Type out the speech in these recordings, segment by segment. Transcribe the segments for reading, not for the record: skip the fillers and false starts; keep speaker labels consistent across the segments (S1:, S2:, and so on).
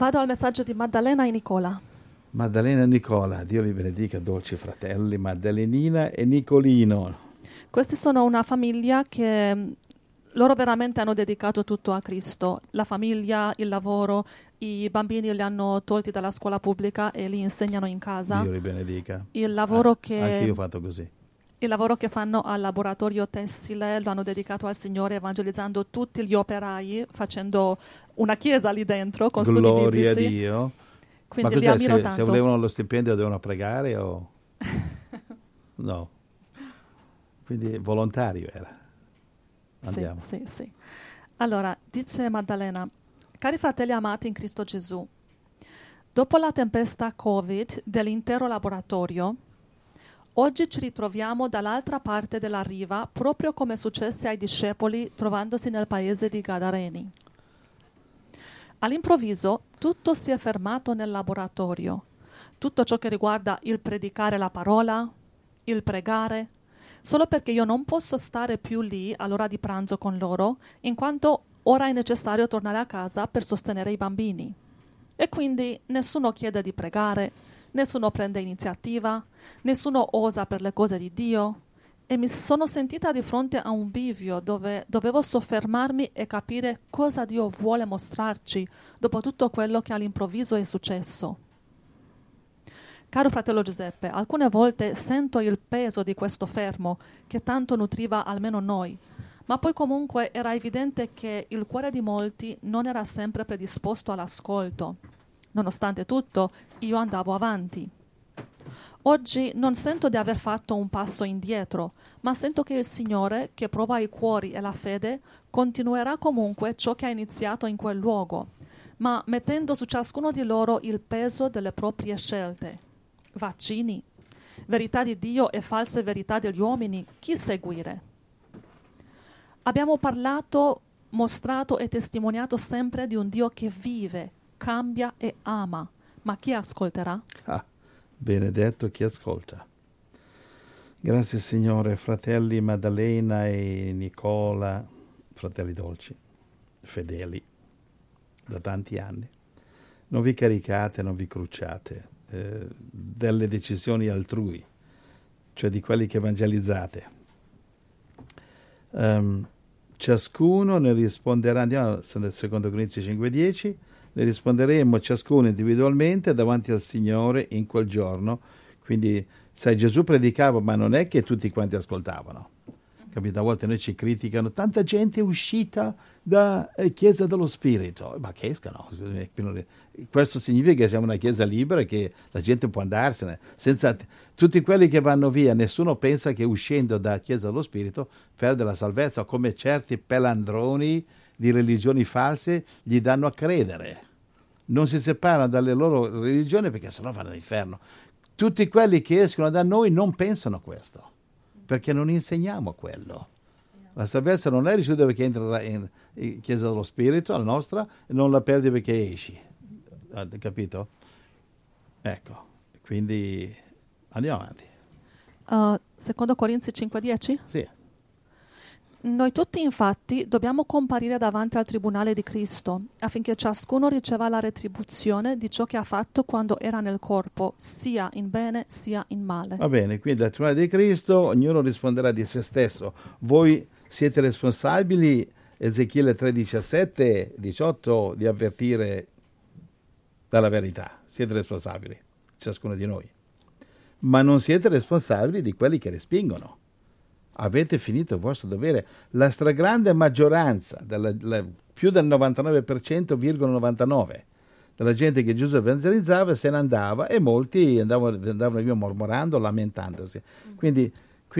S1: Vado al messaggio di Maddalena e Nicola.
S2: Maddalena e Nicola, Dio li benedica, dolci fratelli, Maddalenina e Nicolino.
S1: Questi sono una famiglia che loro veramente hanno dedicato tutto a Cristo. La famiglia, il lavoro, i bambini li hanno tolti dalla scuola pubblica e li insegnano in casa.
S2: Dio li benedica.
S1: Il lavoro
S2: Anche io ho fatto così.
S1: Il lavoro che fanno al laboratorio tessile lo hanno dedicato al Signore, evangelizzando tutti gli operai, facendo una chiesa lì dentro con studi biblici.
S2: Gloria a Dio.
S1: Quindi
S2: ma
S1: li
S2: cos'è,
S1: ammiro tanto.
S2: se volevano lo stipendio dovevano pregare o... No. Quindi volontario era. Andiamo.
S1: Sì. Allora, dice Maddalena: cari fratelli amati in Cristo Gesù, dopo la tempesta Covid dell'intero laboratorio, oggi ci ritroviamo dall'altra parte della riva, proprio come successe ai discepoli trovandosi nel paese di Gadareni. All'improvviso tutto si è fermato nel laboratorio. Tutto ciò che riguarda il predicare la parola, il pregare, solo perché io non posso stare più lì all'ora di pranzo con loro, in quanto ora è necessario tornare a casa per sostenere i bambini. E quindi nessuno chiede di pregare, nessuno prende iniziativa, nessuno osa per le cose di Dio. E mi sono sentita di fronte a un bivio dove dovevo soffermarmi e capire cosa Dio vuole mostrarci dopo tutto quello che all'improvviso è successo. Caro fratello Giuseppe, alcune volte sento il peso di questo fermo che tanto nutriva almeno noi, ma poi comunque era evidente che il cuore di molti non era sempre predisposto all'ascolto. Nonostante tutto, io andavo avanti. Oggi non sento di aver fatto un passo indietro, ma sento che il Signore, che prova i cuori e la fede, continuerà comunque ciò che ha iniziato in quel luogo, ma mettendo su ciascuno di loro il peso delle proprie scelte. Vaccini, verità di Dio e false verità degli uomini, chi seguire? Abbiamo parlato, mostrato e testimoniato sempre di un Dio che vive, cambia e ama, ma chi ascolterà?
S2: Benedetto chi ascolta. Grazie Signore, fratelli Maddalena e Nicola, fratelli dolci, fedeli da tanti anni. Non vi caricate, non vi crucciate delle decisioni altrui, cioè di quelli che evangelizzate. Ciascuno ne risponderà, andiamo nel 2 Corinzi 5,10, ne risponderemo ciascuno individualmente davanti al Signore in quel giorno. Quindi, sai, Gesù predicava, ma non è che tutti quanti ascoltavano. Capito? A volte noi ci criticano, tanta gente è uscita da Chiesa dello Spirito. Ma che escano. Questo significa che siamo una Chiesa libera e che la gente può andarsene. Senza tutti quelli che vanno via, nessuno pensa che uscendo da Chiesa dello Spirito perde la salvezza, come certi pelandroni di religioni false gli danno a credere. Non si separano dalle loro religioni perché sennò vanno all'inferno. Tutti quelli che escono da noi non pensano questo, perché non insegniamo quello. La salvezza non è ricevuta perché entri in Chiesa dello Spirito, la nostra, e non la perdi perché esci. Capito? Ecco, quindi andiamo avanti.
S1: Secondo Corinzi 5,10?
S2: Sì.
S1: Noi tutti infatti dobbiamo comparire davanti al tribunale di Cristo, affinché ciascuno riceva la retribuzione di ciò che ha fatto quando era nel corpo, sia in bene sia in male.
S2: Va bene, quindi al tribunale di Cristo ognuno risponderà di se stesso. Voi siete responsabili, Ezechiele 3,17-18, di avvertire dalla verità. Siete responsabili, ciascuno di noi. Ma non siete responsabili di quelli che respingono. Avete finito il vostro dovere. La stragrande maggioranza, più del 99,99% della gente che Gesù evangelizzava se ne andava, e molti andavano via mormorando, lamentandosi. Quindi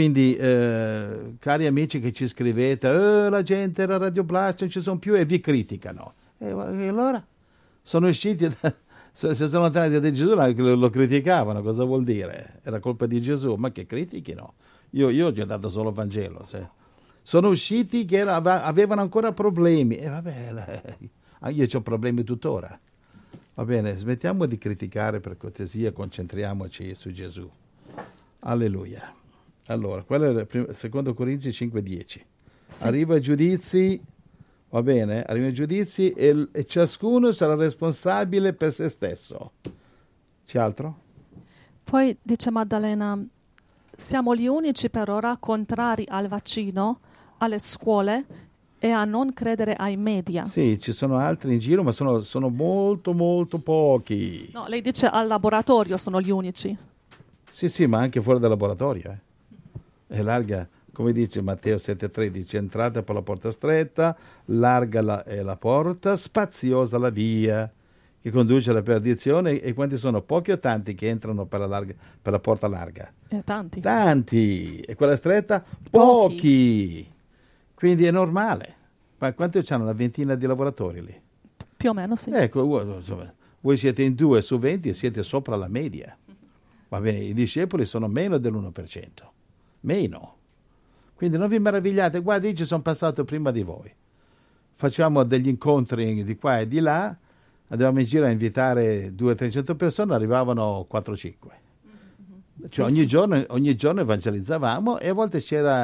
S2: cari amici che ci scrivete, la gente era Radio Blast, non ci sono più, e vi criticano. E allora? Sono usciti se sono lontani da Gesù, lo criticavano. Cosa vuol dire? Era colpa di Gesù? Ma che critichino? Io gli ho dato solo il Vangelo. Sono usciti che avevano ancora problemi. E vabbè, io ho problemi tuttora. Va bene, smettiamo di criticare per cortesia, concentriamoci su Gesù. Alleluia. Allora, quello è secondo Corinzi 5,10. Sì. Arriva ai giudizi, va bene? Arrivano i giudizi e ciascuno sarà responsabile per se stesso. C'è altro?
S1: Poi dice Maddalena, siamo gli unici per ora contrari al vaccino, alle scuole e a non credere ai media.
S2: Sì, ci sono altri in giro, ma sono molto, molto pochi.
S1: No, lei dice al laboratorio sono gli unici.
S2: Sì, ma anche fuori dal laboratorio. È larga, come dice Matteo 7,13, entrate per la porta stretta, larga è la porta, spaziosa la via che conduce alla perdizione. E quanti sono? Pochi o tanti che entrano per la porta larga?
S1: Tanti.
S2: Tanti. E quella stretta? Pochi. Quindi è normale. Ma quanti c'hanno? Una ventina di lavoratori lì?
S1: Più o meno, sì.
S2: Ecco, voi siete in 2 su 20 e siete sopra la media. Va bene, i discepoli sono meno dell'1%. Meno. Quindi non vi meravigliate, guarda, io ci sono passato prima di voi. Facciamo degli incontri di qua e di là, andavamo in giro a invitare 200-300 persone, arrivavano 4-5. Cioè ogni giorno evangelizzavamo e a volte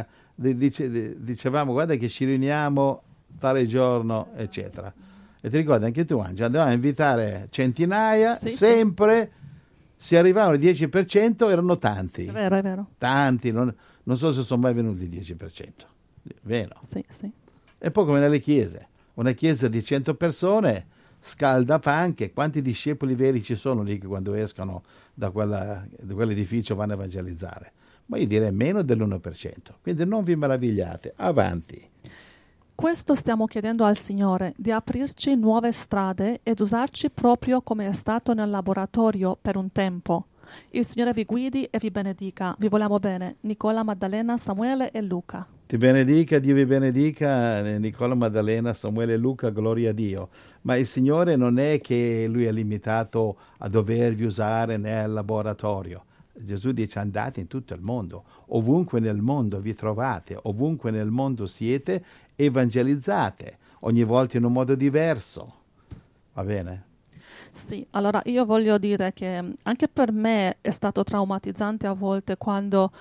S2: dicevamo guarda che ci riuniamo tale giorno, eccetera. E ti ricordi anche tu, Angela, andavamo a invitare centinaia, sempre, se arrivavano il 10% erano tanti.
S1: È vero.
S2: Tanti, non so se sono mai venuti il 10%. Vero?
S1: Sì.
S2: E poi come nelle chiese, una chiesa di 100 persone scalda panche, quanti discepoli veri ci sono lì che quando escono da quell'edificio vanno a evangelizzare? Ma io direi meno dell'1%, quindi non vi meravigliate, avanti.
S1: Questo stiamo chiedendo al Signore, di aprirci nuove strade ed usarci proprio come è stato nel laboratorio per un tempo. Il Signore vi guidi e vi benedica. Vi vogliamo bene. Nicola, Maddalena, Samuele e Luca.
S2: Ti benedica, Dio vi benedica, Nicola, Maddalena, Samuele e Luca, gloria a Dio. Ma il Signore non è che Lui è limitato a dovervi usare nel laboratorio. Gesù dice andate in tutto il mondo, ovunque nel mondo vi trovate, ovunque nel mondo siete, evangelizzate, ogni volta in un modo diverso. Va bene?
S1: Sì, allora io voglio dire che anche per me è stato traumatizzante a volte quando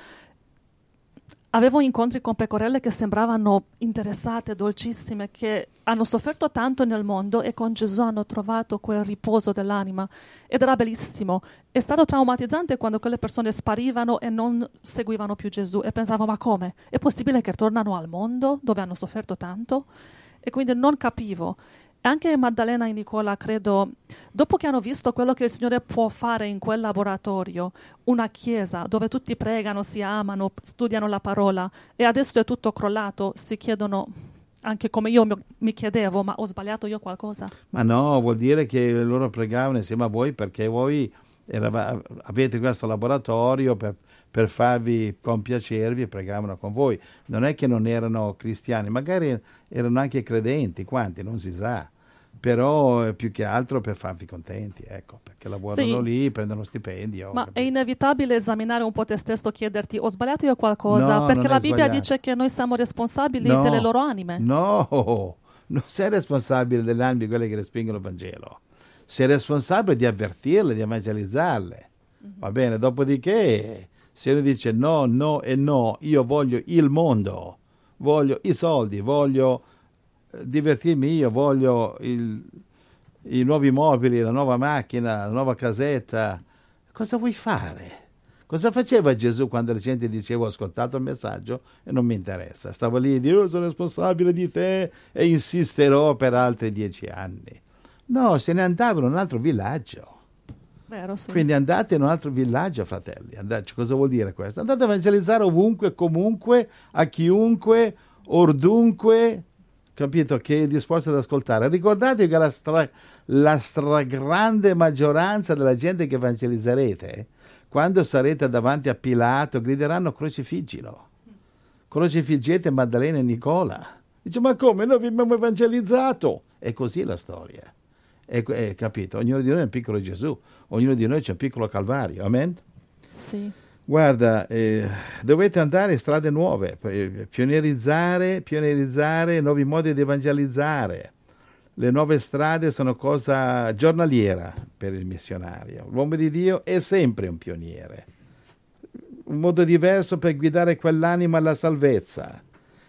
S1: avevo incontri con pecorelle che sembravano interessate, dolcissime, che hanno sofferto tanto nel mondo e con Gesù hanno trovato quel riposo dell'anima ed era bellissimo. È stato traumatizzante quando quelle persone sparivano e non seguivano più Gesù e pensavo ma come? È possibile che tornano al mondo dove hanno sofferto tanto? E quindi non capivo. Anche Maddalena e Nicola, credo, dopo che hanno visto quello che il Signore può fare in quel laboratorio, una chiesa dove tutti pregano, si amano, studiano la parola e adesso è tutto crollato, si chiedono, anche come io mi chiedevo, ma ho sbagliato io qualcosa?
S2: Ma no, vuol dire che loro pregavano insieme a voi perché voi avete questo laboratorio per farvi compiacervi e pregavano con voi. Non è che non erano cristiani, magari erano anche credenti, quanti, non si sa. Però più che altro per farvi contenti, ecco, perché lavorano lì, prendono stipendio.
S1: Ma
S2: capito?
S1: è inevitabile esaminare un po' te stesso, chiederti, ho sbagliato io qualcosa?
S2: No,
S1: perché
S2: non
S1: la
S2: è
S1: Bibbia
S2: sbagliato.
S1: dice che noi siamo responsabili delle loro anime.
S2: No, non sei responsabile delle anime di quelle che respingono il Vangelo. Sei responsabile di avvertirle, di evangelizzarle. Va bene, dopodiché se uno dice no e no, io voglio il mondo, voglio i soldi, voglio divertirmi io, voglio i nuovi mobili, la nuova macchina, la nuova casetta, cosa vuoi fare? Cosa faceva Gesù quando la gente diceva ho ascoltato il messaggio e non mi interessa? Stavo lì e dicevo sono responsabile di te e insisterò per altri 10 anni. No, se ne andava in un altro villaggio.
S1: Vero, sì.
S2: Quindi andate in un altro villaggio, fratelli. Cosa vuol dire questo? Andate a evangelizzare ovunque, comunque, a chiunque, ordunque, capito, che è disposto ad ascoltare. Ricordatevi che la stragrande maggioranza della gente che evangelizzerete, quando sarete davanti a Pilato, grideranno crocifiggilo. Crocifiggete Maddalena e Nicola. Dice, ma come? Noi vi abbiamo evangelizzato. È così la storia. Capito? Ognuno di noi è un piccolo Gesù, ognuno di noi c'è un piccolo Calvario, amen?
S1: Sì.
S2: Guarda, dovete andare in strade nuove, pionierizzare nuovi modi di evangelizzare. Le nuove strade sono cosa giornaliera per il missionario. L'uomo di Dio è sempre un pioniere, un modo diverso per guidare quell'anima alla salvezza.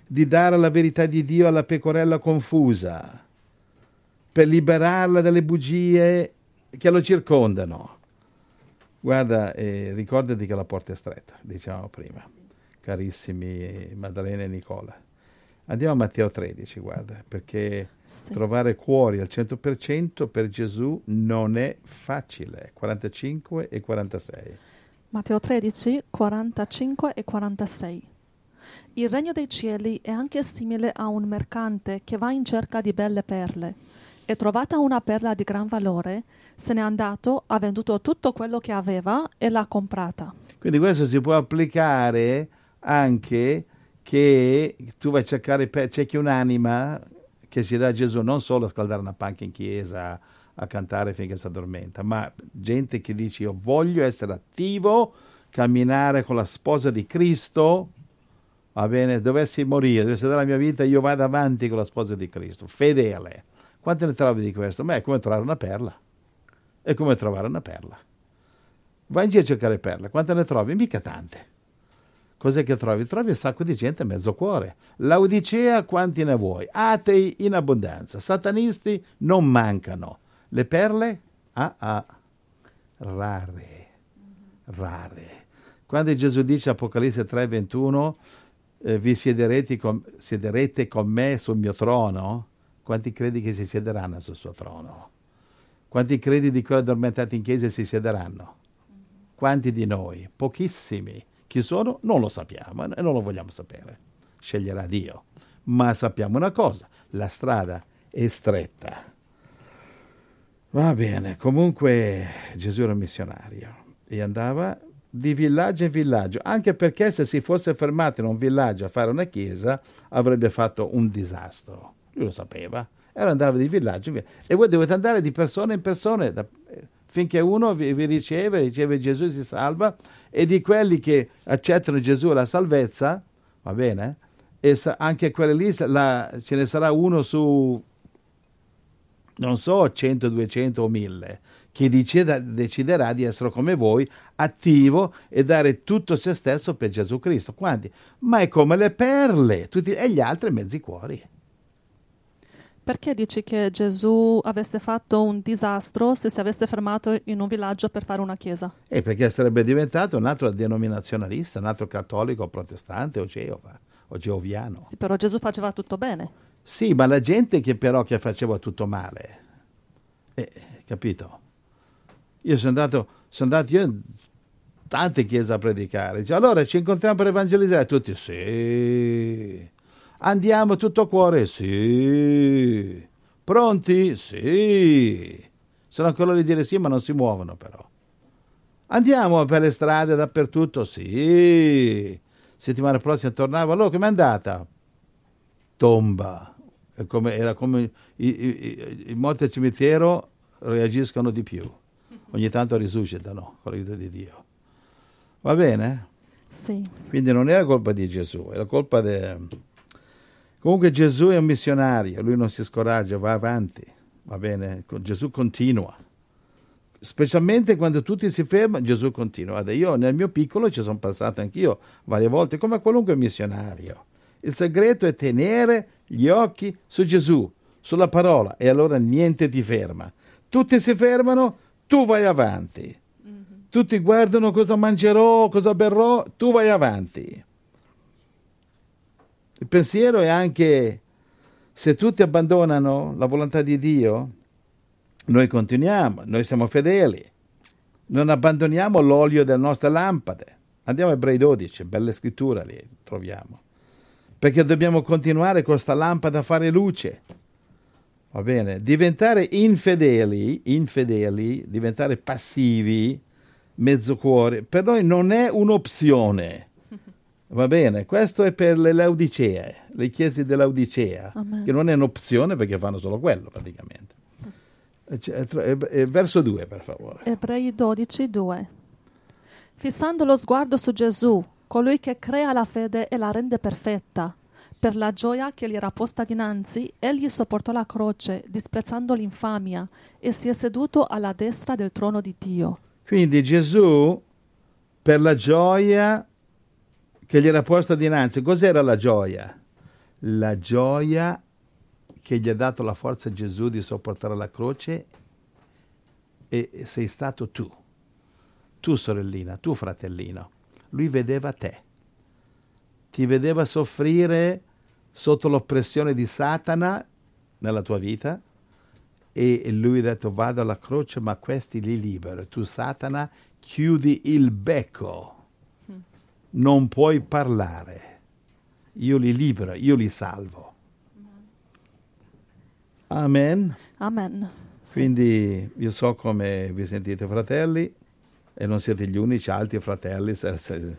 S2: di dare la verità di Dio alla pecorella confusa, per liberarla dalle bugie che lo circondano. Guarda, ricordati che la porta è stretta, diciamo prima, carissimi Maddalena e Nicola. Andiamo a Matteo 13, guarda, perché trovare cuori al 100% per Gesù non è facile. 45 e 46.
S1: Matteo 13, 45 e 46. Il regno dei cieli è anche simile a un mercante che va in cerca di belle perle. E trovata una perla di gran valore, se n'è andato, ha venduto tutto quello che aveva e l'ha comprata.
S2: Quindi questo si può applicare anche che tu vai a cercare, cerchi un'anima che si dà a Gesù, non solo a scaldare una panca in chiesa, a cantare finché si addormenta, ma gente che dice io voglio essere attivo, camminare con la sposa di Cristo, va bene, dovessi morire, dovessi dare la mia vita, io vado avanti con la sposa di Cristo, fedele. Quante ne trovi di questo? Ma è come trovare una perla. È come trovare una perla. Vai in giro a cercare perle. Quante ne trovi? Mica tante. Cos'è che trovi? Trovi un sacco di gente a mezzo cuore. Laodicea, quanti ne vuoi? Atei in abbondanza. Satanisti non mancano. Le perle? Rare. Quando Gesù dice, Apocalisse 3:21, vi siederete con me sul mio trono, quanti credi che si siederanno sul suo trono? Quanti credi di quelli addormentati in chiesa si siederanno? Quanti di noi? Pochissimi. Chi sono? Non lo sappiamo e non lo vogliamo sapere. Sceglierà Dio. Ma sappiamo una cosa, la strada è stretta. Va bene, comunque Gesù era un missionario e andava di villaggio in villaggio, anche perché se si fosse fermato in un villaggio a fare una chiesa avrebbe fatto un disastro. Lui lo sapeva, e allora andava di villaggio in villaggio. E voi dovete andare di persona in persona finché uno vi riceve Gesù e si salva, e di quelli che accettano Gesù e la salvezza, va bene? E anche quelli lì ce ne sarà uno su, non so, 100, 200 o 1000, che deciderà di essere come voi, attivo e dare tutto se stesso per Gesù Cristo. Quanti? Ma è come le perle, e gli altri mezzi cuori.
S1: Perché dici che Gesù avesse fatto un disastro se si avesse fermato in un villaggio per fare una chiesa?
S2: Perché sarebbe diventato un altro denominazionalista, un altro cattolico, protestante o geoviano.
S1: Sì, però Gesù faceva tutto bene.
S2: Sì, ma la gente che faceva tutto male, capito? Io sono andato in tante chiese a predicare. Dice, allora ci incontriamo per evangelizzare? Tutti, sì. Andiamo tutto a cuore? Sì. Pronti? Sì. Sono ancora lì a dire sì, ma non si muovono però. Andiamo per le strade dappertutto? Sì. Settimana prossima tornavo. Allora, com'è andata? Tomba. Era come i morti al cimitero reagiscono di più. Ogni tanto risuscitano con l'aiuto di Dio. Va bene?
S1: Sì.
S2: Quindi non è la colpa di Gesù, è la colpa Comunque Gesù è un missionario, lui non si scoraggia, va avanti, va bene? Gesù continua. Specialmente quando tutti si fermano, Gesù continua. Io nel mio piccolo ci sono passato anch'io varie volte, come qualunque missionario. Il segreto è tenere gli occhi su Gesù, sulla parola, e allora niente ti ferma. Tutti si fermano, tu vai avanti. Tutti guardano cosa mangerò, cosa berrò, tu vai avanti. Il pensiero è anche, se tutti abbandonano la volontà di Dio, noi continuiamo, noi siamo fedeli, non abbandoniamo l'olio delle nostre lampade. Andiamo a Ebrei 12, bella scrittura lì, troviamo. Perché dobbiamo continuare con questa lampada a fare luce. Va bene? Diventare infedeli, diventare passivi, mezzo cuore, per noi non è un'opzione. Va bene? Questo è per le Laodicee, le chiese dell'Laodicea, che non è un'opzione perché fanno solo quello praticamente. Verso 2, per favore.
S1: Ebrei 12, 2. Fissando lo sguardo su Gesù, colui che crea la fede e la rende perfetta, per la gioia che gli era posta dinanzi, egli sopportò la croce, disprezzando l'infamia, e si è seduto alla destra del trono di Dio.
S2: Quindi Gesù, per la gioia che gli era posta dinanzi, cos'era la gioia? la gioia che gli ha dato la forza a Gesù di sopportare la croce e sei stato tu sorellina, tu fratellino. Lui vedeva te, ti vedeva soffrire sotto l'oppressione di Satana nella tua vita e lui ha detto vado alla croce ma questi li libero. Tu Satana chiudi il becco, non puoi parlare, io li libero, io li salvo. Amen.
S1: Amen. Sì.
S2: Quindi io so come vi sentite fratelli e non siete gli unici, altri fratelli se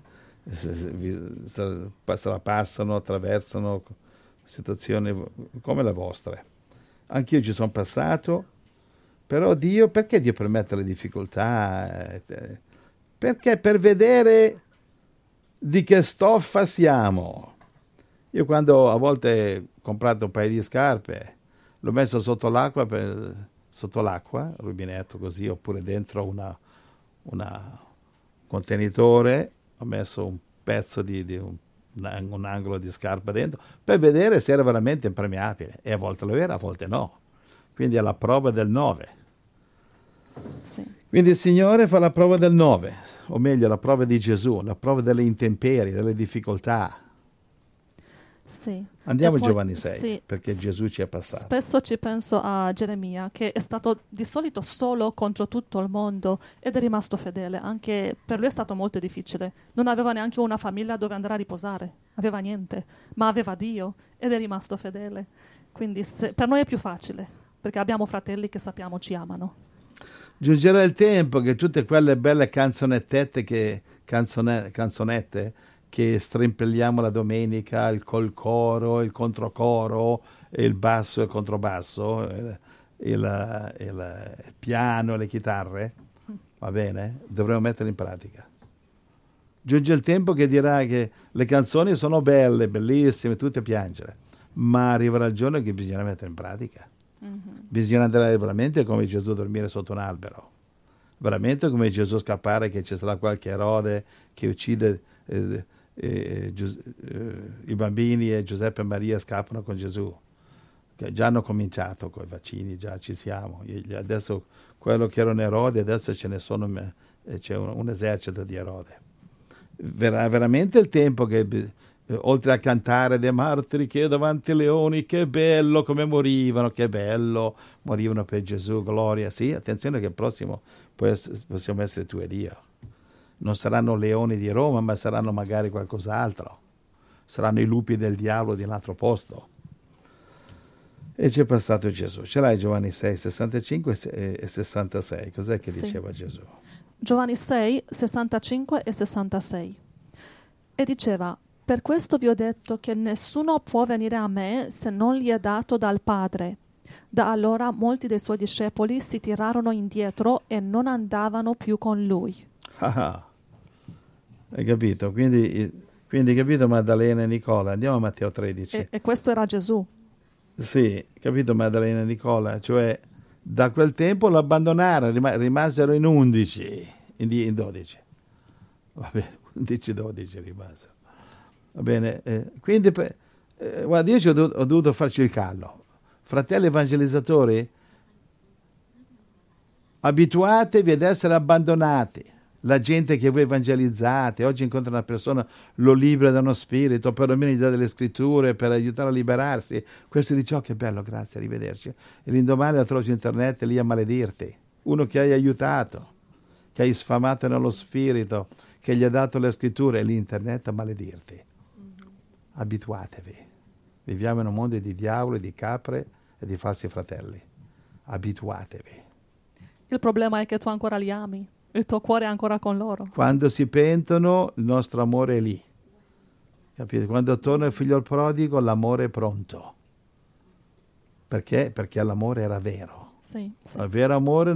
S2: la passano, attraversano situazioni come le vostre. Anch'io ci sono passato, però perché Dio permette le difficoltà? Perché per vedere di che stoffa siamo. Io quando a volte ho comprato un paio di scarpe, l'ho messo sotto l'acqua, rubinetto così, oppure dentro un contenitore, ho messo un pezzo di un angolo di scarpa dentro, per vedere se era veramente impermeabile. E a volte lo era, a volte no. Quindi è la prova del 9.
S1: Sì.
S2: Quindi il Signore fa la prova del 9, o meglio la prova di Gesù, la prova delle intemperie, delle difficoltà.
S1: Sì.
S2: Andiamo a
S1: poi,
S2: Giovanni 6,
S1: sì,
S2: perché Gesù ci è passato.
S1: Spesso ci penso a Geremia, che è stato di solito solo contro tutto il mondo ed è rimasto fedele. Anche per lui è stato molto difficile. Non aveva neanche una famiglia dove andare a riposare, aveva niente, ma aveva Dio ed è rimasto fedele. Quindi per noi è più facile, perché abbiamo fratelli che sappiamo ci amano.
S2: Giungerà il tempo che tutte quelle belle canzonette che strimpelliamo la domenica, col coro, il controcoro, il basso e il controbasso, il piano e le chitarre, va bene? Dovremo metterle in pratica. Giunge il tempo che dirà che le canzoni sono belle, bellissime, tutte a piangere, ma arriverà il giorno che bisogna mettere in pratica. Bisogna andare veramente come Gesù a dormire sotto un albero, veramente come Gesù scappare che ci sarà qualche Erode che uccide i bambini e Giuseppe e Maria scappano con Gesù, che già hanno cominciato con i vaccini, già ci siamo. Adesso quello che era un Erode, adesso ce ne sono, c'è un esercito di Erode. Verrà veramente il tempo che oltre a cantare dei martiri che davanti ai leoni, che bello come morivano, che bello, morivano per Gesù, gloria. Sì, attenzione che il prossimo possiamo essere tu ed io. Non saranno leoni di Roma, ma saranno magari qualcos'altro. Saranno i lupi del diavolo di un altro posto. E c'è passato Gesù. Ce l'hai Giovanni 6, 65 e 66. Cos'è che diceva Gesù?
S1: Giovanni 6, 65 e 66. E diceva: per questo vi ho detto che nessuno può venire a me se non gli è dato dal Padre. Da allora molti dei suoi discepoli si tirarono indietro e non andavano più con lui.
S2: Hai capito? Quindi capito Maddalena e Nicola? Andiamo a Matteo 13.
S1: E questo era Gesù.
S2: Sì, capito Maddalena e Nicola? Cioè, da quel tempo lo abbandonarono, rimasero in 11, in 12. Vabbè, 11-12 rimasero. Va bene, quindi guarda, io ho dovuto farci il callo. Fratelli evangelizzatori, abituatevi ad essere abbandonati. La gente che voi evangelizzate, oggi incontra una persona, lo libera da uno spirito, perlomeno gli dà delle scritture per aiutarlo a liberarsi. Questo dice: oh che bello, grazie, arrivederci. E l'indomani lo trovi su internet lì a maledirti. Uno che hai aiutato, che hai sfamato nello spirito, che gli ha dato le scritture, e l'internet a maledirti. Abituatevi. Viviamo in un mondo di diavoli, di capre e di falsi fratelli. Abituatevi.
S1: Il problema è che tu ancora li ami. Il tuo cuore è ancora con loro.
S2: Quando si pentono, il nostro amore è lì. Capite? Quando torna il figlio prodigo, l'amore è pronto. Perché? Perché l'amore era vero.
S1: Sì.
S2: Il vero amore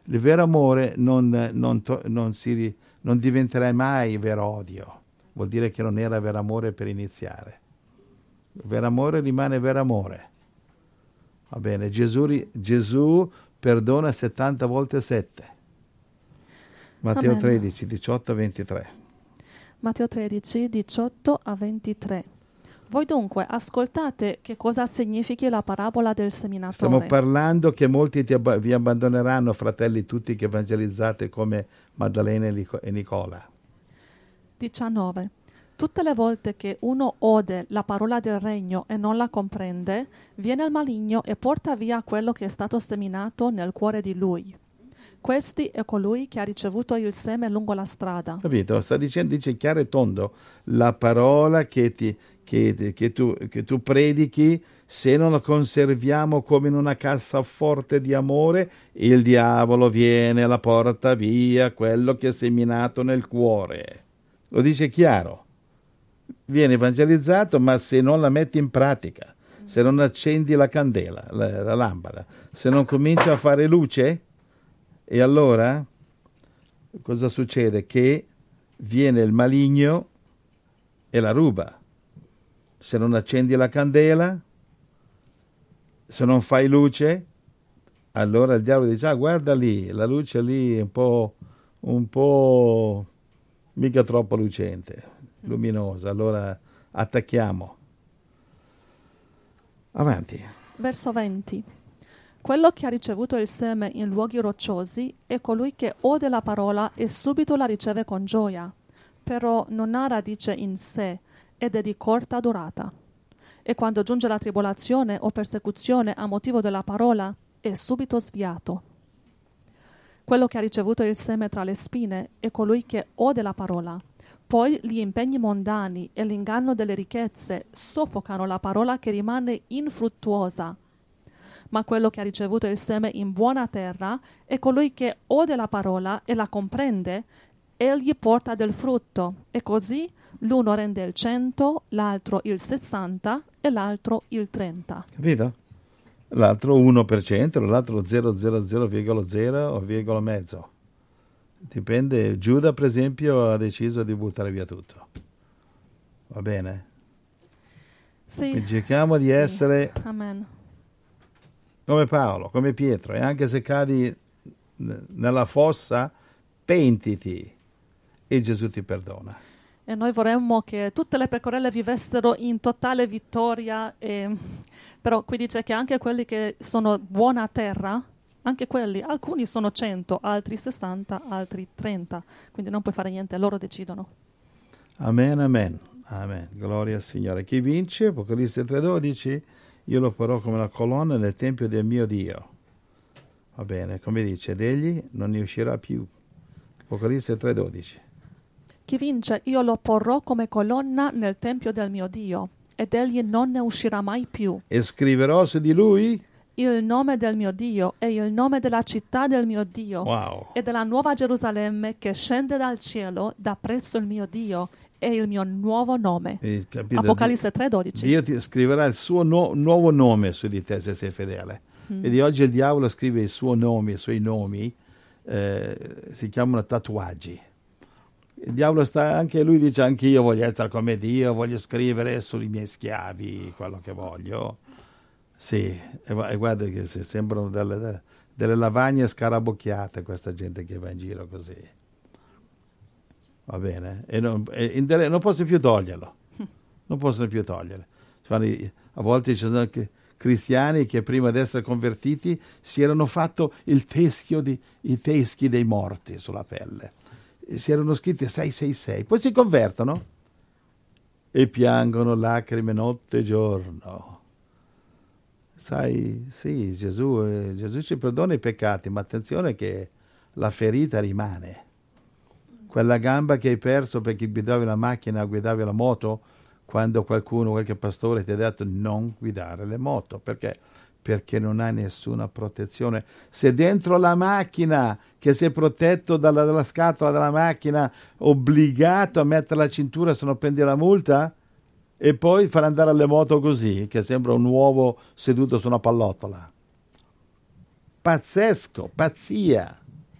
S2: non diventerà mai vero odio. Vuol dire che non era vero amore per iniziare. Il vero amore rimane vero amore. Va bene, Gesù perdona 70 volte 7. Matteo 13, 18 a 23.
S1: Matteo 13, 18 a 23. Voi dunque ascoltate che cosa significhi la parabola del seminatore.
S2: Stiamo parlando che molti vi abbandoneranno, fratelli tutti che evangelizzate come Maddalena e Nicola.
S1: 19. Tutte le volte che uno ode la parola del regno e non la comprende, viene il maligno e porta via quello che è stato seminato nel cuore di lui. Questi è colui che ha ricevuto il seme lungo la strada.
S2: Capito? Sta dicendo, dice chiaro e tondo, la parola che tu predichi, se non la conserviamo come in una cassaforte di amore, il diavolo viene e la porta via quello che è seminato nel cuore. Lo dice chiaro. Viene evangelizzato, ma se non la metti in pratica, se non accendi la candela, la lampada, se non cominci a fare luce, e allora cosa succede? Che viene il maligno e la ruba. Se non accendi la candela, se non fai luce, allora il diavolo dice, guarda lì, la luce lì è un po' mica troppo lucente, luminosa, allora attacchiamo. Avanti.
S1: Verso 20. Quello che ha ricevuto il seme in luoghi rocciosi è colui che ode la parola e subito la riceve con gioia, però non ha radice in sé ed è di corta durata. E quando giunge la tribolazione o persecuzione a motivo della parola, è subito sviato. Quello che ha ricevuto il seme tra le spine è colui che ode la parola. Poi gli impegni mondani e l'inganno delle ricchezze soffocano la parola che rimane infruttuosa. Ma quello che ha ricevuto il seme in buona terra è colui che ode la parola e la comprende, egli porta del frutto, e così l'uno rende il 100, l'altro il 60 e l'altro il 30.
S2: Capito? L'altro 1%, l'altro 0,00,0 o virgola mezzo. Dipende. Giuda, per esempio, ha deciso di buttare via tutto. Va bene?
S1: Sì.
S2: E cerchiamo di essere
S1: Amen.
S2: come Paolo, come Pietro, e anche se cadi nella fossa, pentiti e Gesù ti perdona.
S1: E noi vorremmo che tutte le pecorelle vivessero in totale vittoria, però qui dice che anche quelli che sono buona terra, anche quelli, alcuni sono 100, altri 60, altri 30, quindi non puoi fare niente, loro decidono.
S2: Amen, amen, amen. Gloria al Signore. Chi vince, Apocalisse 3,12, io lo porrò come una colonna nel tempio del mio Dio. Va bene, come dice, ed egli non ne uscirà più. Apocalisse 3,12.
S1: Chi vince, io lo porrò come colonna nel tempio del mio Dio, ed egli non ne uscirà mai più.
S2: E scriverò su di lui
S1: Il nome del mio Dio e il nome della città del mio Dio e della nuova Gerusalemme che scende dal cielo da presso il mio Dio e il mio nuovo nome. Apocalisse 3,12.
S2: Dio ti scriverà il suo nuovo nome su di te se sei fedele. Vedi, oggi il diavolo scrive il suo nome, i suoi nomi, si chiamano tatuaggi. Il diavolo anche lui dice, anche io voglio essere come Dio, voglio scrivere sui miei schiavi quello che voglio. Sì, e guarda che sembrano delle lavagne scarabocchiate questa gente che va in giro così. Va bene? E non posso più toglierlo. Non possono più toglierlo. A volte ci sono anche cristiani che prima di essere convertiti si erano fatto i teschi dei morti sulla pelle. Si erano scritti 666. Poi si convertono e piangono lacrime notte e giorno. Sai, sì, Gesù ci perdona i peccati, ma attenzione che la ferita rimane. Quella gamba che hai perso perché guidavi la macchina, guidavi la moto, quando qualche pastore ti ha detto non guidare le moto, perché? Perché non hai nessuna protezione. Se dentro la macchina, che sei protetto dalla scatola della macchina, obbligato a mettere la cintura se non prendi la multa, e poi far andare le moto così, che sembra un uovo seduto su una pallottola. Pazzesco, pazzia.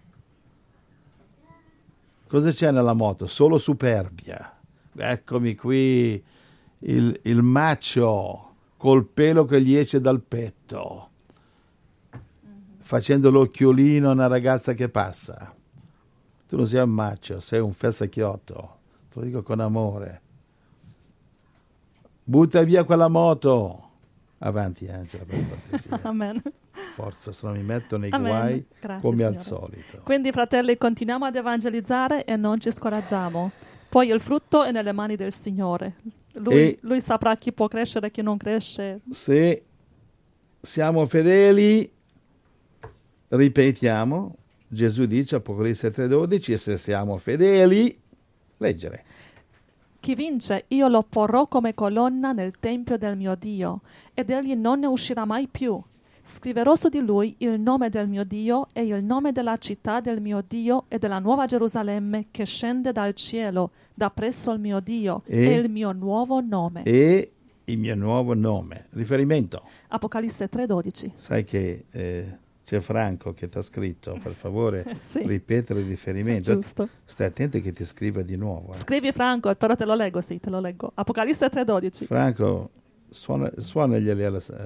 S2: Cosa c'è nella moto? Solo superbia. Eccomi qui, il macho col pelo che gli esce dal petto, facendo l'occhiolino a una ragazza che passa. Tu non sei un macho, sei un fessacchiotto. Te lo dico con amore. Butta via quella moto. Avanti, Angela, per cortesia.
S1: Amen.
S2: Forza, se no mi metto nei
S1: Amen.
S2: guai
S1: Grazie,
S2: come al
S1: Signore.
S2: solito.
S1: Quindi, fratelli, continuiamo ad evangelizzare e non ci scoraggiamo. Poi il frutto è nelle mani del Signore. Lui saprà chi può crescere e chi non cresce.
S2: Se siamo fedeli, ripetiamo, Gesù dice Apocalisse 3,12, e se siamo fedeli, leggere.
S1: Chi vince, io lo porrò come colonna nel tempio del mio Dio, ed egli non ne uscirà mai più. Scriverò su di lui il nome del mio Dio e il nome della città del mio Dio e della nuova Gerusalemme che scende dal cielo, da presso il mio Dio, e il mio nuovo nome.
S2: E il mio nuovo nome. Riferimento.
S1: Apocalisse 3,12.
S2: Sai che c'è Franco che ti ha scritto, per favore,
S1: Sì.
S2: ripetere il riferimento.
S1: Giusto.
S2: Stai attento che ti scriva di nuovo.
S1: Scrivi Franco, però te lo leggo, sì, te lo leggo. Apocalisse 3,12.
S2: Franco, suonaglieli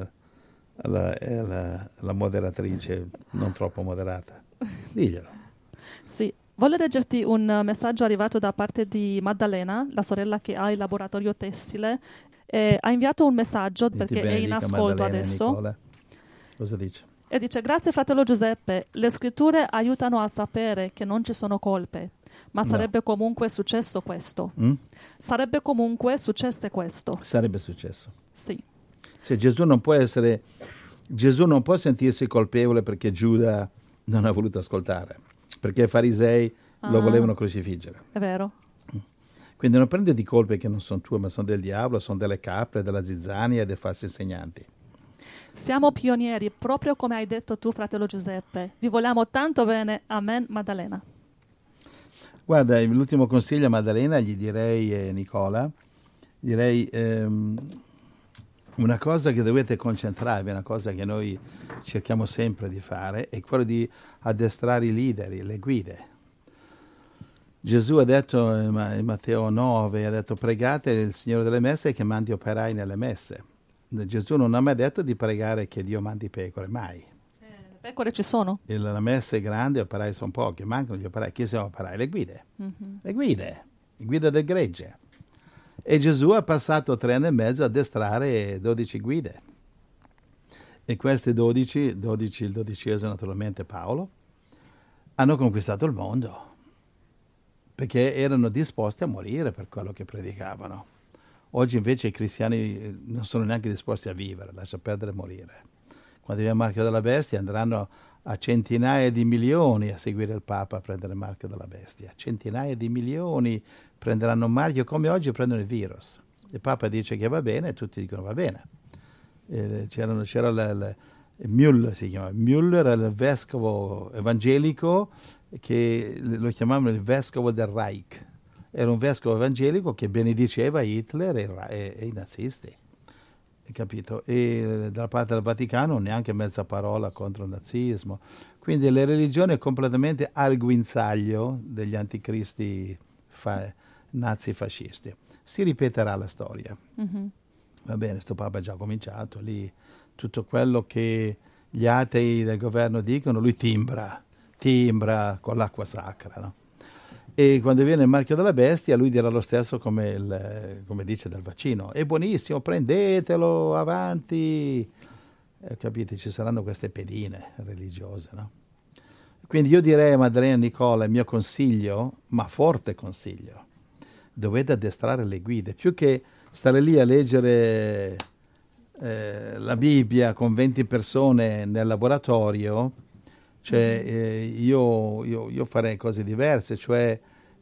S2: alla moderatrice, non troppo moderata. Diglielo.
S1: Sì. Voglio leggerti un messaggio arrivato da parte di Maddalena, la sorella che ha il laboratorio tessile. Ha inviato un messaggio perché è in ascolto adesso.
S2: Nicola. Cosa dice?
S1: E dice: grazie fratello Giuseppe, le scritture aiutano a sapere che non ci sono colpe, ma sarebbe comunque successo questo. Sarebbe comunque successo questo.
S2: Sarebbe successo.
S1: Sì.
S2: Se Gesù non può sentirsi colpevole perché Giuda non ha voluto ascoltare, perché i farisei lo volevano crocifiggere.
S1: È vero.
S2: Quindi non prende di colpe che non sono tue, ma sono del diavolo, sono delle capre, della zizzania e dei falsi insegnanti.
S1: Siamo pionieri, proprio come hai detto tu, fratello Giuseppe. Vi vogliamo tanto bene. Amen, Maddalena.
S2: Guarda, l'ultimo consiglio a Maddalena gli direi, Nicola, una cosa che dovete concentrarvi, una cosa che noi cerchiamo sempre di fare, è quello di addestrare i leader, le guide. Gesù ha detto in Matteo 9, ha detto pregate il Signore delle messe che mandi operai nelle messe. Gesù non ha mai detto di pregare che Dio mandi pecore, mai.
S1: Le pecore ci sono.
S2: La messa è grande, operai sono pochi, mancano gli operai. Chi sono operai? Le guide. Le guide del gregge. E Gesù ha passato 3 anni e mezzo a addestrare 12 guide. E questi 12, il 12esimo naturalmente Paolo, hanno conquistato il mondo, perché erano disposti a morire per quello che predicavano. Oggi invece i cristiani non sono neanche disposti a vivere, lascia perdere morire. Quando viene il marchio della bestia andranno a centinaia di milioni a seguire il Papa a prendere il marchio della bestia. Centinaia di milioni prenderanno un marchio come oggi prendono il virus. Il Papa dice che va bene e tutti dicono va bene. C'era Müller, si chiama. Müller era il vescovo evangelico che lo chiamavano il vescovo del Reich. Era un vescovo evangelico che benediceva Hitler e i nazisti, capito? E dalla parte del Vaticano neanche mezza parola contro il nazismo. Quindi la religione è completamente al guinzaglio degli anticristi nazi-fascisti. Si ripeterà la storia. Va bene, sto Papa ha già cominciato, lì tutto quello che gli atei del governo dicono, lui timbra con l'acqua sacra, no? E quando viene il marchio della bestia, lui dirà lo stesso come dice del vaccino. È buonissimo, prendetelo, avanti. Capite, ci saranno queste pedine religiose, no? Quindi io direi a Maddalena e Nicola, il mio consiglio, ma forte consiglio, dovete addestrare le guide. Più che stare lì a leggere la Bibbia con 20 persone nel laboratorio, cioè io farei cose diverse, cioè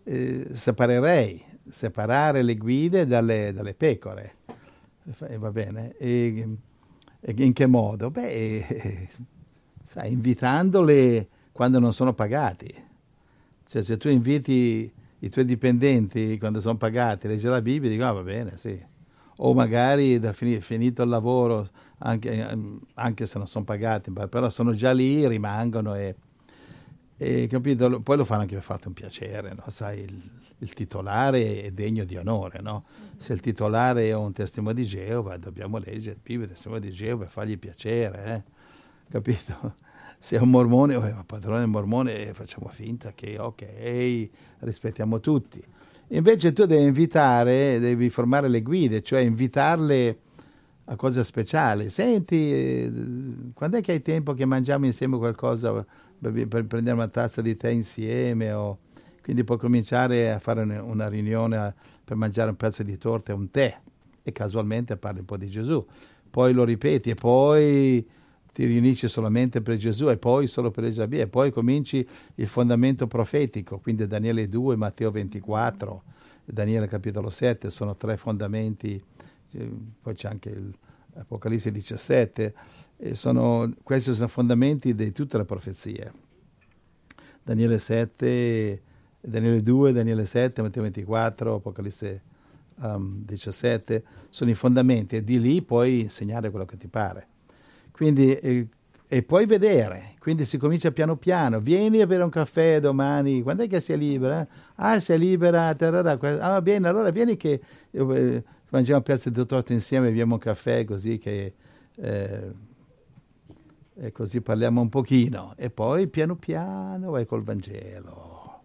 S2: separare le guide dalle pecore. Va bene? E in che modo? Beh, sai, invitandole quando non sono pagati. Cioè se tu inviti i tuoi dipendenti quando sono pagati a leggere la Bibbia, dico va bene, sì. O magari da finito il lavoro, anche se non sono pagati, però sono già lì, rimangono e capito? Poi lo fanno anche per farti un piacere, no? Sai, il titolare è degno di onore, no? Se il titolare è un testimone di Geova, dobbiamo leggere il Bibbia, testimone di Geova, per fargli piacere, capito? Se è un mormone, padrone mormone, facciamo finta che ok, rispettiamo tutti. Invece tu devi formare le guide, cioè invitarle a cose speciali. Senti, quando è che hai tempo che mangiamo insieme qualcosa per prendere una tazza di tè insieme? Quindi puoi cominciare a fare una riunione per mangiare un pezzo di torta e un tè, e casualmente parli un po' di Gesù. Poi lo ripeti e poi ti riunisci solamente per Gesù e poi solo per Elisabetta, e poi cominci il fondamento profetico, quindi Daniele 2, Matteo 24, Daniele capitolo 7, sono 3 fondamenti, poi c'è anche l'Apocalisse 17, questi sono fondamenti di tutte le profezie. Daniele 7, Daniele 2, Daniele 7, Matteo 24, Apocalisse 17, sono i fondamenti, e di lì puoi insegnare quello che ti pare. Quindi, e poi vedere, quindi si comincia piano piano, vieni a bere un caffè domani, quando è che sei libera? Ah, sei libera, ah bene, allora vieni che mangiamo un pezzo di torta insieme, beviamo un caffè così che e così parliamo un pochino, e poi piano piano vai col Vangelo.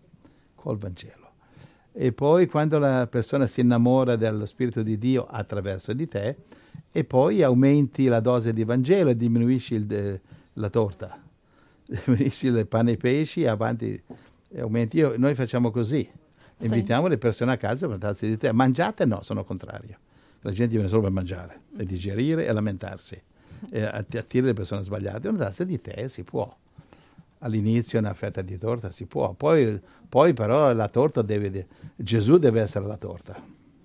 S2: E poi quando la persona si innamora dello Spirito di Dio attraverso di te, e poi aumenti la dose di Vangelo e diminuisci la torta, diminuisci il pane e i pesci, avanti, e aumenti. Noi facciamo così, invitiamo le persone a casa per una tazza di tè. Mangiate? No, sono contrario. La gente viene solo per mangiare, e digerire e lamentarsi, e attira le persone sbagliate. Una tazza di tè si può. All'inizio una fetta di torta si può, poi però la torta Gesù deve essere la torta.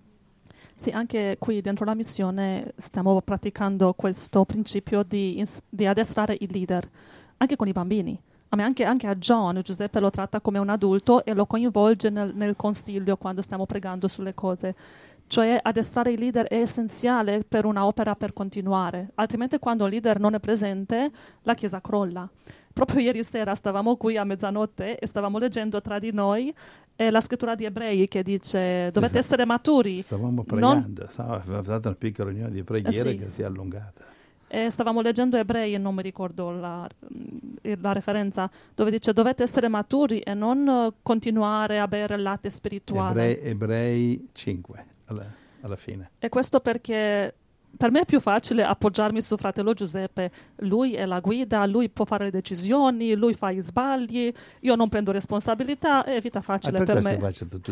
S1: Sì, anche qui dentro la missione stiamo praticando questo principio di addestrare i leader, anche con i bambini. Anche a John, Giuseppe lo tratta come un adulto e lo coinvolge nel consiglio quando stiamo pregando sulle cose. Cioè addestrare i leader è essenziale per un'opera per continuare, altrimenti quando il leader non è presente la Chiesa crolla. Proprio ieri sera stavamo qui a mezzanotte e stavamo leggendo tra di noi la scrittura di Ebrei che dice dovete essere maturi.
S2: Stavamo pregando, avevamo fatto una piccola riunione di preghiera che si è allungata.
S1: Stavamo leggendo Ebrei, non mi ricordo la referenza, dove dice dovete essere maturi e non continuare a bere il latte spirituale.
S2: Ebrei 5 alla fine.
S1: E questo perché per me è più facile appoggiarmi su fratello Giuseppe. Lui è la guida, lui può fare le decisioni, lui fa i sbagli, io non prendo responsabilità, è vita facile per me.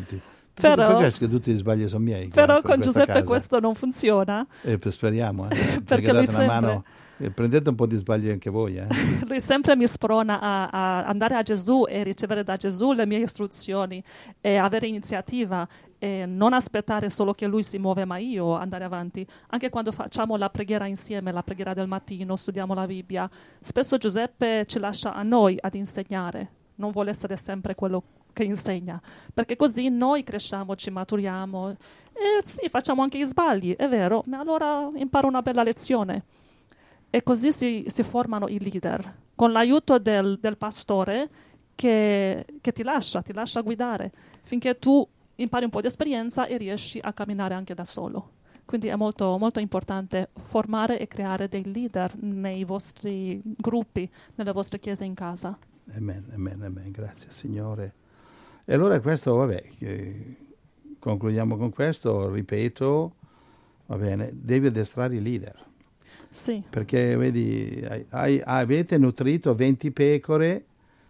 S2: Però tutti gli sbagli sono miei.
S1: Però con Giuseppe casa. Questo non funziona.
S2: Speriamo.
S1: Perché lui
S2: sempre... mano, prendete un po' di sbagli anche voi.
S1: Lui sempre mi sprona a andare a Gesù e ricevere da Gesù le mie istruzioni e avere iniziativa e non aspettare solo che lui si muove, ma io andare avanti. Anche quando facciamo la preghiera insieme, la preghiera del mattino, studiamo la Bibbia, spesso Giuseppe ci lascia a noi ad insegnare. Non vuole essere sempre quello che insegna, perché così noi cresciamo, ci maturiamo e sì, facciamo anche gli sbagli, è vero, ma allora imparo una bella lezione. E così si formano i leader, con l'aiuto del pastore che ti lascia guidare, finché tu impari un po' di esperienza e riesci a camminare anche da solo. Quindi è molto, molto importante formare e creare dei leader nei vostri gruppi, nelle vostre chiese in casa.
S2: Amen. Grazie Signore. E allora questo, concludiamo con questo, ripeto, va bene, devi addestrare i leader.
S1: Sì.
S2: Perché vedi, avete nutrito 20 pecore,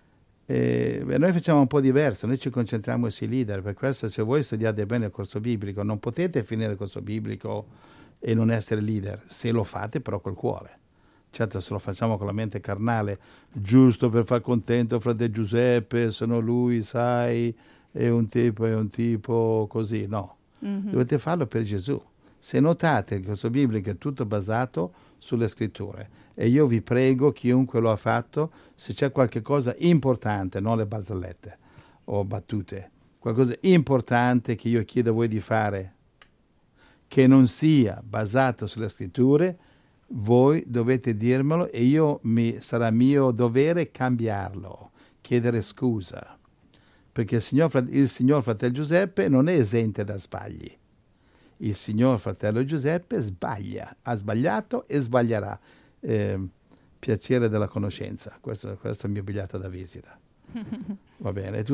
S2: noi facciamo un po' diverso, noi ci concentriamo sui leader. Per questo, se voi studiate bene il corso biblico, non potete finire il corso biblico e non essere leader, se lo fate però col cuore. Certo, se lo facciamo con la mente carnale, giusto per far contento fratello Giuseppe, sono lui, sai, è un tipo così, no. Mm-hmm. Dovete farlo per Gesù. Se notate, il corso biblico è tutto basato sulle scritture. E io vi prego, chiunque lo ha fatto, se c'è qualche cosa importante, non le barzellette o battute, qualcosa importante che io chiedo a voi di fare, che non sia basato sulle scritture, voi dovete dirmelo e sarà mio dovere cambiarlo, chiedere scusa. Perché il signor fratello Giuseppe non è esente da sbagli. Il signor fratello Giuseppe sbaglia, ha sbagliato e sbaglierà. Piacere della conoscenza, questo è il mio biglietto da visita. Va bene,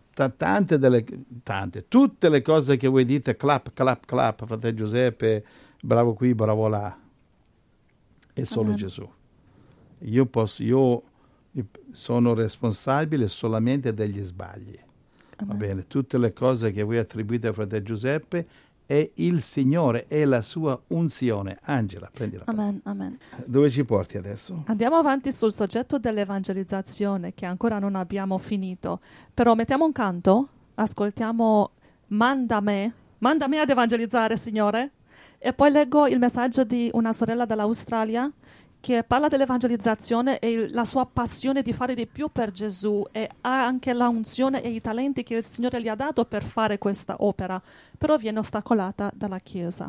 S2: tutte le cose che voi dite, clap, clap, clap, fratello Giuseppe, bravo qui, bravo là, è solo
S1: Amen.
S2: Gesù. Io sono responsabile solamente degli sbagli. Va
S1: Amen.
S2: bene, tutte le cose che voi attribuite a fratello Giuseppe è il Signore, è la sua unzione. Angela, prendi la parola.
S1: Amen, amen.
S2: Dove ci porti adesso?
S1: Andiamo avanti sul soggetto dell'evangelizzazione che ancora non abbiamo finito. Però mettiamo un canto, ascoltiamo Manda me ad evangelizzare, Signore. E poi leggo il messaggio di una sorella dall'Australia che parla dell'evangelizzazione e la sua passione di fare di più per Gesù e ha anche la unzione e i talenti che il Signore gli ha dato per fare questa opera, però viene ostacolata dalla Chiesa.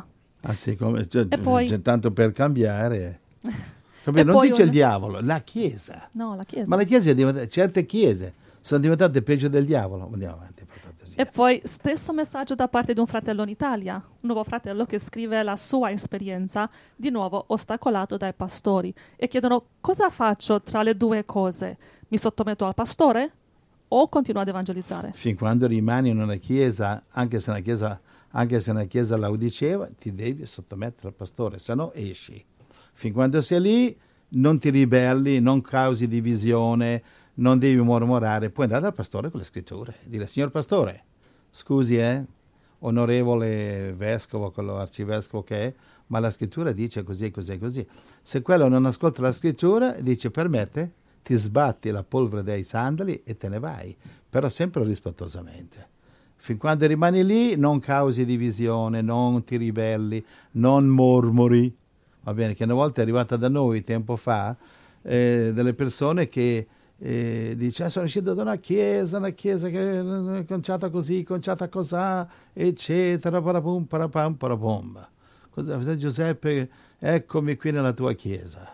S2: C'è tanto per cambiare.
S1: E
S2: Non
S1: poi
S2: dice il diavolo, la Chiesa.
S1: No, la Chiesa.
S2: Ma la Chiesa certe chiese sono diventate peggio del diavolo. Andiamo avanti, per cortesia.
S1: E poi stesso messaggio da parte di un fratello in Italia, un nuovo fratello che scrive la sua esperienza, di nuovo ostacolato dai pastori, e chiedono: cosa faccio tra le due cose? Mi sottometto al pastore o continuo ad evangelizzare?
S2: Fin quando rimani in una chiesa, anche se è una chiesa laodicea, ti devi sottomettere al pastore, se no esci. Fin quando sei lì, non ti ribelli, non causi divisione, non devi mormorare, puoi andare dal pastore con le scritture, dire: signor pastore, scusi, onorevole vescovo, quello arcivescovo che è, ma la scrittura dice così, così, così. Se quello non ascolta la scrittura, dice: permette, ti sbatti la polvere dei sandali e te ne vai, però sempre rispettosamente. Fin quando rimani lì, non causi divisione, non ti ribelli, non mormori. Va bene, che una volta è arrivata da noi tempo fa delle persone che dice: sono uscito da una chiesa che è conciata così, conciata cosà, eccetera, parapum, parapam, parapom. Cosa, Giuseppe, eccomi qui nella tua chiesa.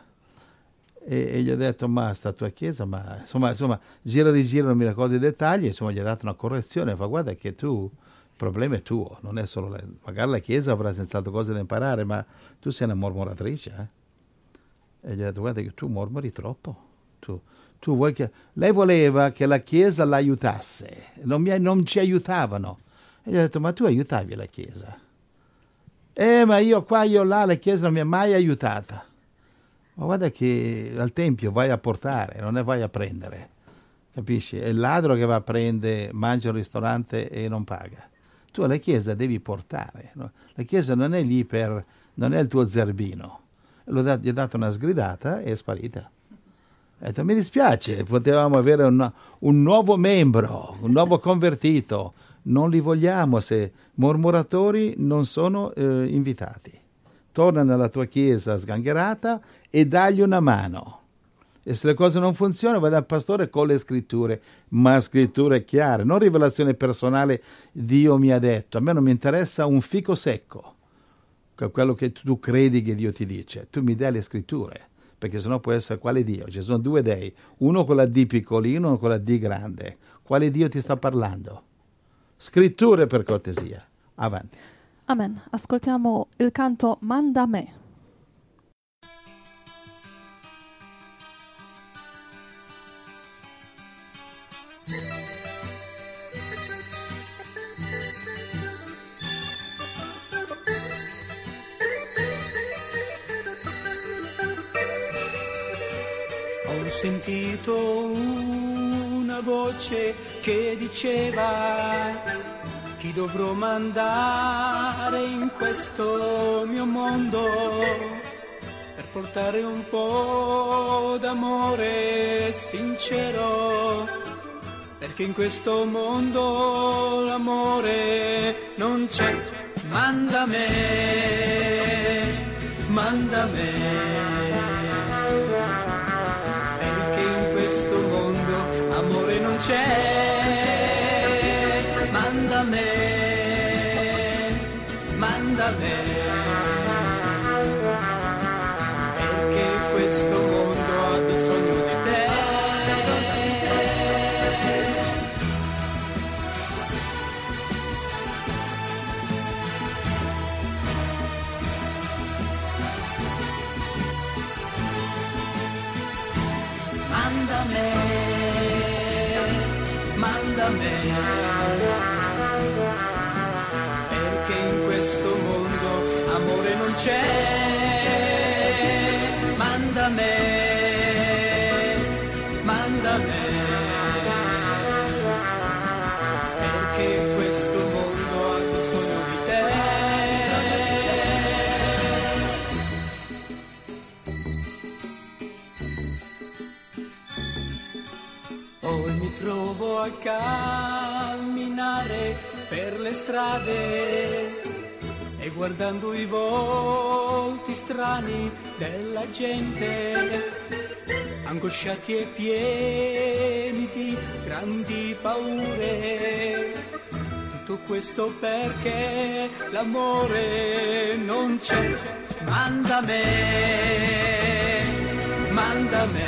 S2: E gli ho detto: ma sta tua chiesa, ma insomma, gira e rigira, non mi ricordo i dettagli, insomma gli ha dato una correzione, fa: guarda che il problema è tuo, non è solo magari la chiesa avrà senz'altro cose da imparare, ma tu sei una mormoratrice, E gli ho detto: guarda che tu mormori troppo, tu vuoi che... Lei voleva che la chiesa l'aiutasse, non ci aiutavano, e gli ho detto: ma tu aiutavi la chiesa? Ma io qua, io là, la chiesa non mi ha mai aiutata. Ma guarda che al tempio vai a portare, non ne vai a prendere, capisci? È il ladro che va a prendere, mangia al ristorante e non paga. Tu alla chiesa devi portare, no? La chiesa non è lì non è il tuo zerbino. Gli ho dato una sgridata e è sparita. Ho detto: mi dispiace, potevamo avere un nuovo membro, un nuovo convertito. Non li vogliamo, se mormoratori non sono invitati. Torna nella tua chiesa sgangherata e dagli una mano. E se le cose non funzionano, vai dal pastore con le scritture, ma scritture chiare, non rivelazione personale. Dio mi ha detto. A me non mi interessa un fico secco, quello che tu credi che Dio ti dice. Tu mi dai le scritture, perché sennò può essere quale Dio. Ci sono due dei, uno con la D piccolino, uno con la D grande. Quale Dio ti sta parlando? Scritture, per cortesia. Avanti.
S1: Amen. Ascoltiamo il canto Manda me.
S3: Ho sentito una voce che diceva: chi dovrò mandare in questo mio mondo per portare un po' d'amore sincero, perché in questo mondo l'amore non c'è. Manda me, manda me, perché in questo mondo amore non c'è. Manda me, manda me, perché questo mondo ha bisogno di te. Manda me, me, perché in questo mondo amore non c'è. Manda me, manda me, perché questo mondo ha bisogno di te. Poi mi trovo a camminare per le strade e guardando i volti strani della gente, angosciati e pieni di grandi paure. Tutto questo perché l'amore non c'è. Manda me, manda me,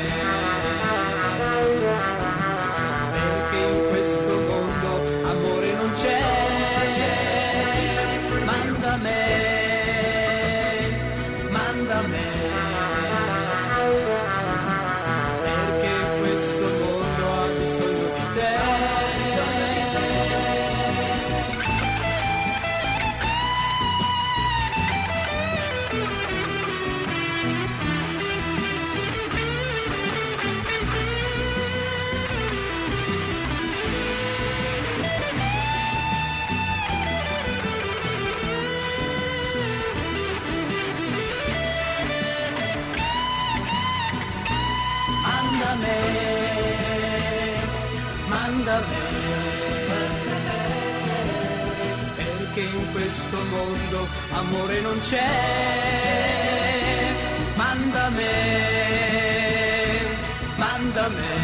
S3: perché in questo mondo amore non c'è. Manda me, manda me, perché questo mondo ha bisogno di te. Manda me, manda me, perché in questo mondo amore non c'è. Manda me, manda me,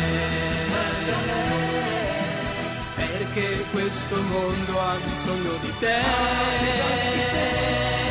S3: perché questo mondo ha bisogno di te.